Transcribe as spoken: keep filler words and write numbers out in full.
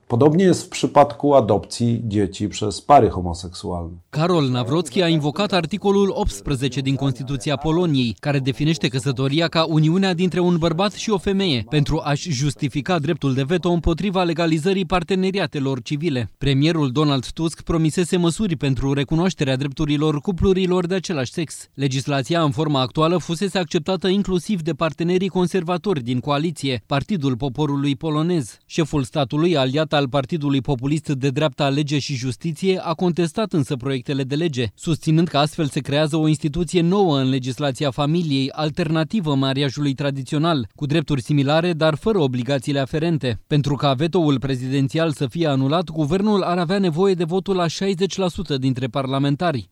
Podobnie jest w przypadku adopcji dzieci przez pary homoseksualne. Karol Nawrocki a invocat articolul optsprezece din Constituția Poloniei, care definește căsătoria ca uniunea dintre un bărbat și o femeie, pentru a-și justifica dreptul de veto împotriva legalizării parteneriatelor civile. Premierul Donald Tusk promisese măsuri pentru recunoașterea drepturilor cuplurilor de același sex. Legislația în forma actuală fusese acceptată inclusiv de partenerii conservatori din coaliție, Partidul Poporului Polonez. Șeful statului, aliat al Partidului Populist de dreapta Lege și Justiție, a contestat însă proiectele de lege, susținând că astfel se creează o instituție nouă în legislația familiei, alternativă mariajului tradițional, cu drepturi similare, dar fără obligațiile aferente. Pentru ca vetoul prezidențial să fie anulat, guvernul ar avea nevoie de votul a șaizeci la sută dintre parlamentari.